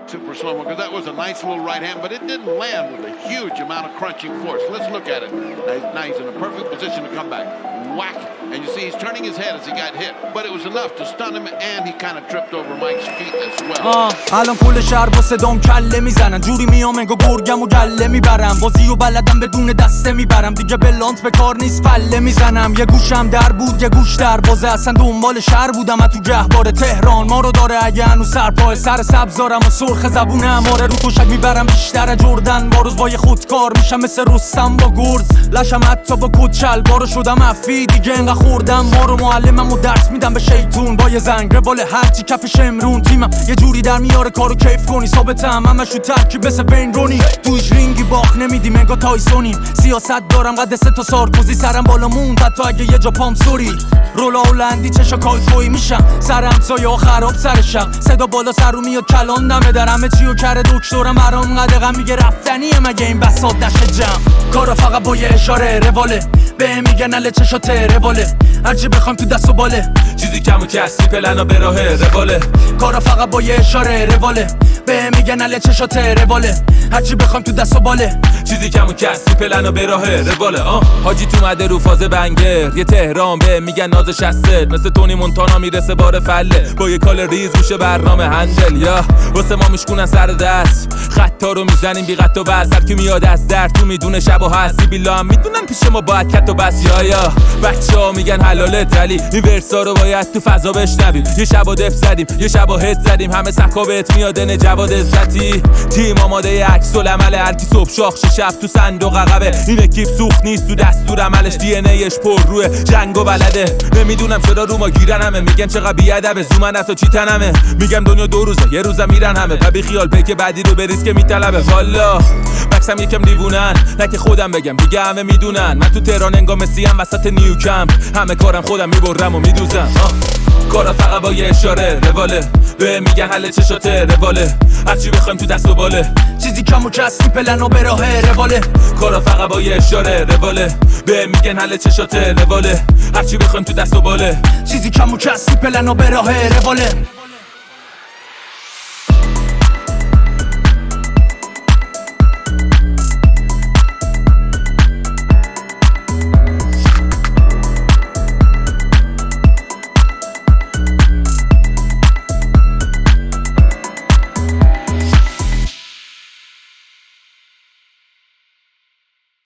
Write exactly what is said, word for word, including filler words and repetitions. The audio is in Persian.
super slow-mo, because that was a nice little right hand, but it didn't land with a huge amount of crunching force. Let's look at it. Now he's in a perfect position to come back. Whack. And you see he's turning his head as he got hit, but it was enough to stun him, and he kind of tripped over Mike's feet as well. الان کل شهر با صدام کله میزنن، جوری میام انگار گرگم و گله میبرم، بازی و بلدم بدون دسته میبرم، دیگه بلانت به کار نیست فله میزنم. یه گوشم در بود یه گوش در بازه، اصلا دنبال شهر بودم تو گهواره تهران ما رو داره اگه هنوز سرپای سر سبزارم و سرخ زبونم، آره رو توشک میبرم بیشتر جردن، با روز با یه خودکار میشم مثل رستم با گرز، لشم حتی با کت شلوارو شدم افی دیگه انقدر خوردم ما رو، معلمم و درس میدم به شیطون با یه زنگ ربال هرچی کف شمرون، تیمم یه جوری در میاره کارو کیف کنی، ثابتم همش رو ترکیب مثل بین رونی، توش رینگی باخ نمیدیم انگار تایسونیم، سیاست دارم قد سه تا سارکوزی، سرم بالا موند حتی اگه یه جا پام سوری، رولا هلندی چشا کایکوی میشم، سر همسایه ها خراب سرشم، صدا بالا سر رو میاد کلان دمه در همه چی و کره دکترم برام قدقم میگه رفتنیه مگه این بساط نشه جمع، کارا فقط با یه اشاره رواله، به میگن اله چشات رواله، هرچی بخوام تو دست و باله، چیزی کم و کسی پلنا به راه رواله، کارا فقط با یه اشاره رواله، به میگن اله چشات رواله، هرچی بخوام تو دست و باله، چیزی کم و کسی پلنا به راه رواله. آه حاجی تو مده رو فاز بنگر، یه تهران به میگن ناز شسته، مثل تونی مونتانا میرسه بار فله، با یه کال ریز میشه برنامه هندل، یا واسه ما میشکونن سر دست، خطا رو میزنیم بی قط و بس، هر کی میاد از در تو میدونه شب و هستی بیلا هم میدونن پیش ما باید کت و بس، یا یا بچه‌ها میگن حلالت ولی این ورسا رو باید تو فضا بشنویم، یه شب و دف زدیم یه شب و هد زدیم، همه سکا بهت میاد نه جواد عزتی، تیم آماده عکس العمل، هر کی صبح شاخ شب تو صندوق عقبه، این اکیپ سوخت نیست تو دستور عملش، دی ان ایش پر روی جنگ و بلده، نمیدونم چرا رو ما گیرن همه، میگن چقدر بیادبه زومن حتی چی تنمه، میگم دنیا دو روزه یه روزم میرن همه، ببی خیال پیک بعدی رو بریز که میطلبه، والا بکسم یکم دیوونن نه که خودم بگم دیگه همه میدونن، من تو تهران انگار مسیم وسط نیوکم، همه کارم خودم میبرم و میدوزم، کارا فقط با یه اشاره رواله، به میگن حل چشاته رواله، هرچی بخوایم تو دست و باله، چیزی کم و کسی پلنا به راه رواله، کارا فقط با یه اشاره رواله، به میگن حل چشاته رواله، هرچی بخوایم تو دست و باله، چیزی کم و کسی پلنا به راه رواله.